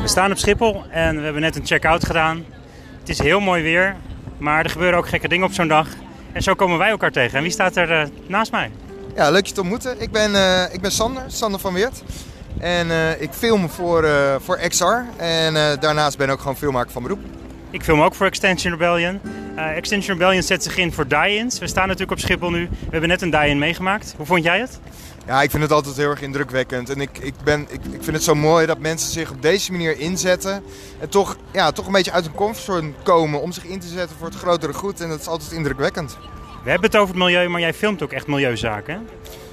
We staan op Schiphol en we hebben net een check-out gedaan. Het is heel mooi weer, maar er gebeuren ook gekke dingen op zo'n dag. En zo komen wij elkaar tegen. En wie staat er naast mij? Ja, leuk je te ontmoeten. Ik ben Sander van Weert. En ik film voor XR. En daarnaast ben ik ook gewoon filmmaker van beroep. Ik film ook voor Extinction Rebellion. Extinction Rebellion zet zich in voor die-ins. We staan natuurlijk op Schiphol nu. We hebben net een die-in meegemaakt. Hoe vond jij het? Ja, ik vind het altijd heel erg indrukwekkend. En ik vind het zo mooi dat mensen zich op deze manier inzetten. En toch een beetje uit hun comfortzone komen om zich in te zetten voor het grotere goed. En dat is altijd indrukwekkend. We hebben het over het milieu, maar jij filmt ook echt milieuzaken, hè?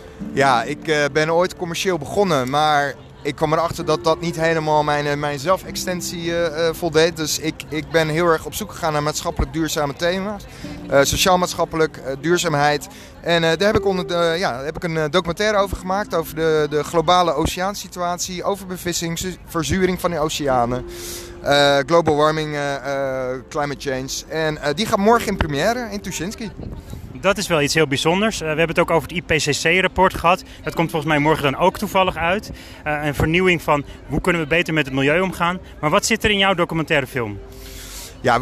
Ja, ik ben ooit commercieel begonnen, maar ik kwam erachter dat dat niet helemaal mijn zelfextensie voldeed. Dus ik ben heel erg op zoek gegaan naar maatschappelijk duurzame thema's. Sociaal-maatschappelijk, duurzaamheid. En daar heb ik een documentaire over gemaakt. Over de globale oceaansituatie. Over bevissing, verzuring van de oceanen. Global warming, climate change. En die gaat morgen in première in Tuschinski. Dat is wel iets heel bijzonders. We hebben het ook over het IPCC-rapport gehad. Dat komt volgens mij morgen dan ook toevallig uit. Een vernieuwing van hoe kunnen we beter met het milieu omgaan. Maar wat zit er in jouw documentaire film? Ja,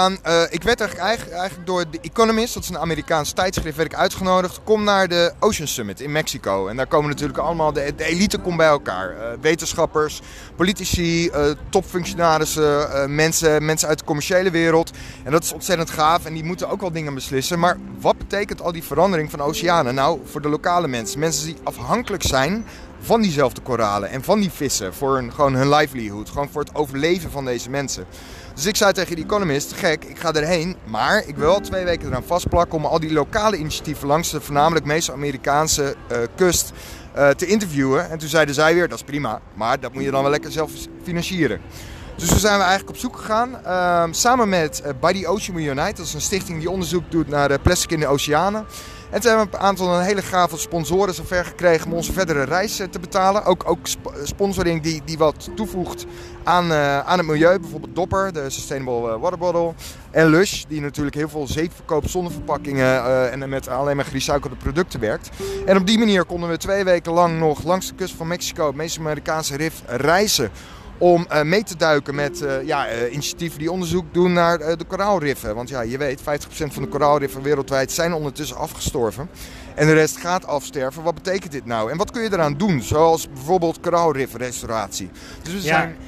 ik werd eigenlijk door The Economist, dat is een Amerikaans tijdschrift, werd ik uitgenodigd. Kom naar de Ocean Summit in Mexico. En daar komen natuurlijk allemaal, de elite komt bij elkaar. Wetenschappers, politici, topfunctionarissen, mensen uit de commerciële wereld. En dat is ontzettend gaaf en die moeten ook wel dingen beslissen. Maar wat betekent al die verandering van oceanen nou voor de lokale mensen? Mensen die afhankelijk zijn van diezelfde koralen en van die vissen voor gewoon hun livelihood. Gewoon voor het overleven van deze mensen. Dus ik zei tegen die Economist, gek, ik ga erheen, maar ik wil wel 2 weken eraan vastplakken om al die lokale initiatieven langs de voornamelijk Meso-Amerikaanse kust te interviewen. En toen zeiden zij weer, dat is prima, maar dat moet je dan wel lekker zelf financieren. Dus toen zijn we eigenlijk op zoek gegaan, samen met By the Ocean We Unite, dat is een stichting die onderzoek doet naar plastic in de oceanen. En toen hebben we een hele gave sponsoren zover gekregen om onze verdere reis te betalen. Ook sponsoring die wat toevoegt aan het milieu. Bijvoorbeeld Dopper, de Sustainable Water Bottle. En Lush, die natuurlijk heel veel zeep verkoopt zonder verpakkingen en met alleen maar gerecyclede producten werkt. En op die manier konden we 2 weken lang nog langs de kust van Mexico, het Meso-Amerikaanse Rif, reizen. Om mee te duiken met initiatieven die onderzoek doen naar de koraalriffen. Want ja, je weet, 50% van de koraalriffen wereldwijd zijn ondertussen afgestorven. En de rest gaat afsterven. Wat betekent dit nou? En wat kun je eraan doen? Zoals bijvoorbeeld koraalrifrestauratie. Dus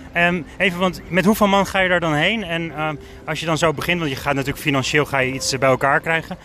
even, want met hoeveel man ga je daar dan heen? En als je dan zo begint, want je gaat natuurlijk financieel iets bij elkaar krijgen.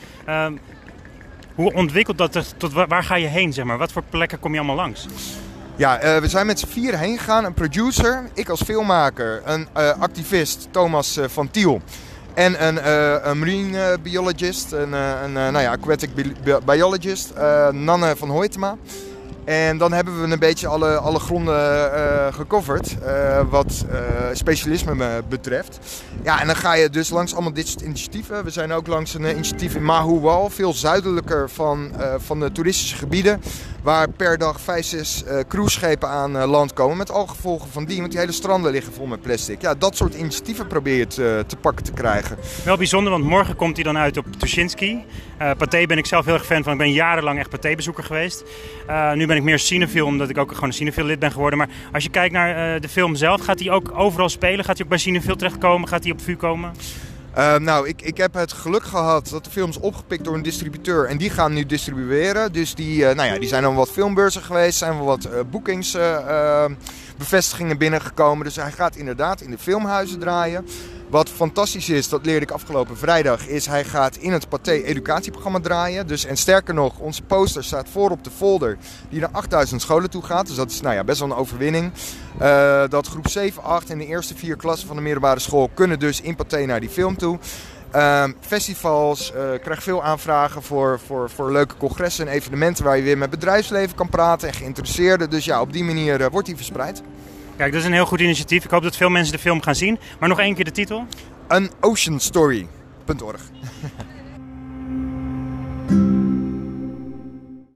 Hoe ontwikkelt dat? Tot waar ga je heen, zeg maar? Wat voor plekken kom je allemaal langs? Ja, we zijn met z'n 4 heen gegaan. Een producer, ik als filmmaker, een activist, Thomas van Tiel. En een marine biologist, een aquatic biologist, Nanne van Hoytema. En dan hebben we een beetje alle gronden gecoverd, wat specialisme betreft. Ja, en dan ga je dus langs allemaal dit soort initiatieven. We zijn ook langs een initiatief in Mahual, veel zuidelijker van de toeristische gebieden. Waar per dag 5-6 cruiseschepen aan land komen. Met al gevolgen van want die hele stranden liggen vol met plastic. Ja, dat soort initiatieven probeer je te pakken te krijgen. Wel bijzonder, want morgen komt hij dan uit op Tuschinski. Pathé ben ik zelf heel erg fan van. Ik ben jarenlang echt Pathé-bezoeker geweest. Nu ben ik meer cinefiel, omdat ik ook gewoon een cinefiel lid ben geworden. Maar als je kijkt naar de film zelf, gaat hij ook overal spelen? Gaat hij ook bij cinefiel terechtkomen? Gaat hij op VU komen? Ik heb het geluk gehad dat de film is opgepikt door een distributeur en die gaan nu distribueren. Dus die zijn dan wat filmbeurzen geweest, zijn wel wat boekingsbevestigingen binnengekomen. Dus hij gaat inderdaad in de filmhuizen draaien. Wat fantastisch is, dat leerde ik afgelopen vrijdag, is hij gaat in het Pathé educatieprogramma draaien. Dus, en sterker nog, onze poster staat voor op de folder die naar 8000 scholen toe gaat. Dus dat is best wel een overwinning. Dat groep 7, 8 en de eerste 4 klassen van de middelbare school kunnen dus in Pathé naar die film toe. Festivals, krijg veel aanvragen voor leuke congressen en evenementen waar je weer met bedrijfsleven kan praten en geïnteresseerden. Dus ja, op die manier wordt die verspreid. Kijk, dat is een heel goed initiatief. Ik hoop dat veel mensen de film gaan zien. Maar nog 1 keer de titel. Anoceanstory.org